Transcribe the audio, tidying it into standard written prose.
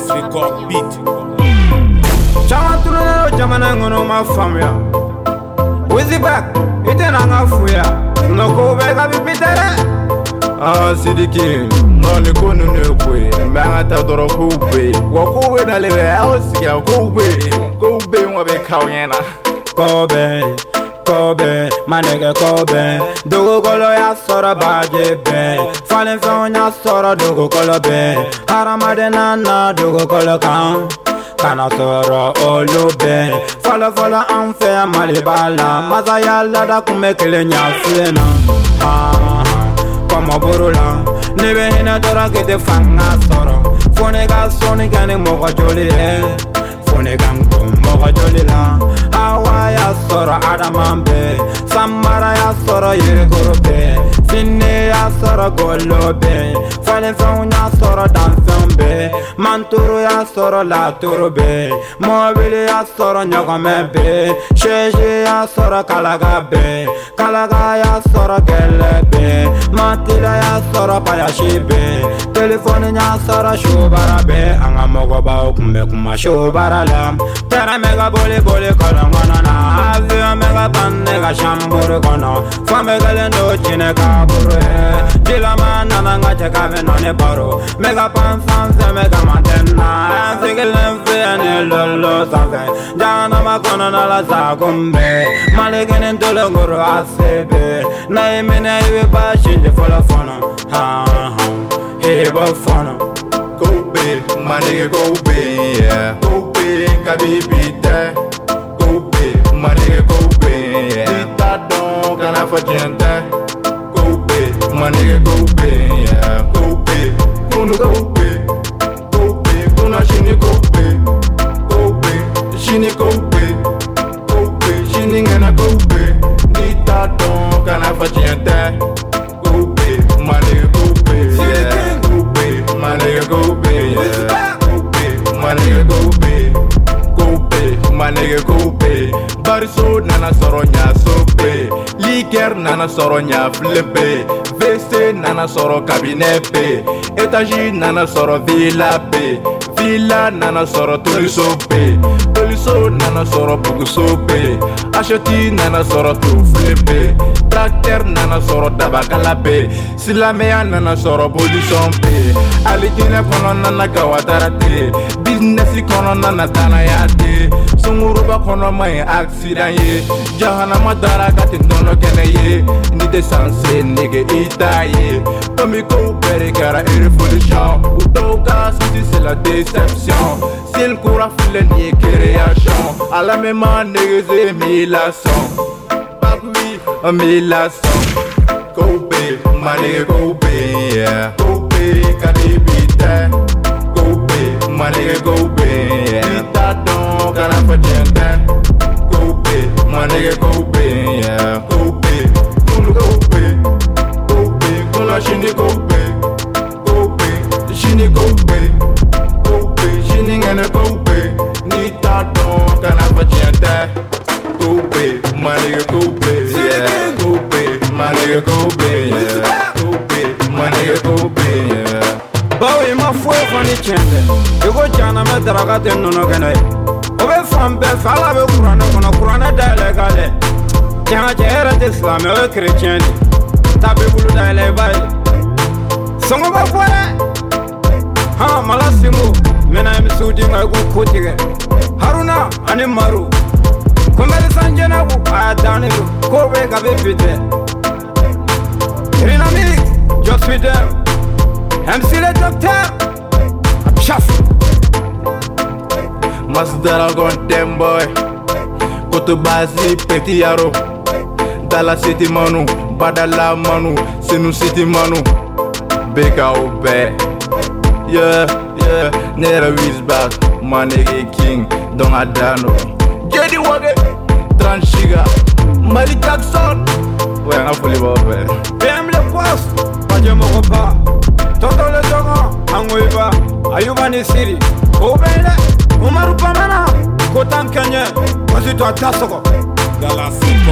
Africa beat. Chama tunana jamana ngono mafamya. Wizi back, ite nanga fuya. Noko bega bibitere. Sidiki, noli kunu nekwe, mbangata doro kube. Wakube na lewe ausi ya kube mwabe kawyena. Kobe, my nigga Kobe. Dogo kolo ya sora baje be. Falling from ya sora dogo kolo be. Haramade nana dogo kolo kan. Kana sora olo be. Follow unfair malibala. Maza ya lada kumekele nyafena. Como burula. Nebe hina dora kete fanga soro. Fone ga soni gane moga joli Fone gang moga joli la. Awa ya soro adamambe. Samara ya soro yere gorobe. Finne ya soro golobe. Falen feng ya soro danfembe. Manturu ya soro la turube. Mobile ya soro nyogomebe. Sheje ya soro kalagabe. Kalaga ya soro gelebe. Matila ya soro payashibe. Telefone ya soro shubarabe. Anga mogoba kumbe kuma shubarala. Tera mega bole kolongona na. Avio mega panega shamburu kono. Fame galendo chine kaburu Dila mana nanga cheka venone baro. Mega pan sanse mega mantena. Sigilin fiane lolo sanse. Jana makona na la sagumbe. Maliginin tulunguru asebe. Na imene iwe pa shinji full of fun. Hebo fun. Kobe, my nigga Kobe, yeah. Kobe, kabibite. Kobe, my nigga Kobe, yeah. Dita don kana fa gente. Kobe, my nigga Kobe, yeah. Kobe, kunu Kobe. Kobe, kuna shini Kobe. Kobe, shini Kobe. Kobe, shini ngana Kobe. Dita don kana fa gente. Kobe, my nigga Kobe, yeah. Kobe, my nigga Kobe, yeah. Kobe, my nigga Kobe. Kobe, my nigga Kobe. Bariso nana soronya sope. Liker nana soronya flippe. VC nana soro cabinet pe. Étage nana soro villa pe. Villa nana soro toliso pe. Toliso nana soro buguso pe. Acheti nana soro tout flippe. Tracteur nana soro dabakala pe. Silamea nana soro bolison pe. Alikine kono nana kawatarate. Business kono nana tanayate. Sunguruba kono mai accident ye. Jahana madara kati nono kene ye. Nite sanse nige ita ye. Tomi ko bere kara révolution. Utoka sisi c'est la déception. S'il coura filen ye création. A la même nige ze milason. Bakwi a milason. Kobe, my nigga Kobe, yeah. Kobe, kadibite. Kobe, my nigga Kobe, yeah. Dita don kana fa gente. Kobe, my nigga Kobe, yeah. Kobe, kunu Kobe. Kobe, kuna shini Kobe. Kobe, shini Kobe. Kobe, shini ngana Kobe. Dita don kana fa gente. Kobe, my nigga Kobe, yeah. Kobe, my nigga Kobe, yeah. Kobe, my nigga Kobe, yeah. Bawi ma fwe fani chende. Ego jana me draga te nono gane. Obe fambe fala be kurana kono kurana dale gale. Jana jera te islame o chrétien. Tabe bulu dale bay. Songo ba kware. Ha mala simu. Mena mi sudi ma go kotige. Haruna ani maru. Komele sanjena bu adane ko be ga be pite. Dynamique, je suis there. MC le docteur. Chef. Masdara gontem boy. Koto basi petit yaro. Dala city manu, badala manu, senu city manu. Beka obe. Yeah, Nera is back. My nigga king, Don Adano. Jedi Wage, Transhiga, Mali Jackson. Ouais, on a foulé bobe. PM le poste, pas de mon repas. Toto le zongo, Angoiba, Ayuba Nisiri. Obele, Umaru Pamana, Kotam Kenya, vas-y toi Tassoko. Dans la cité.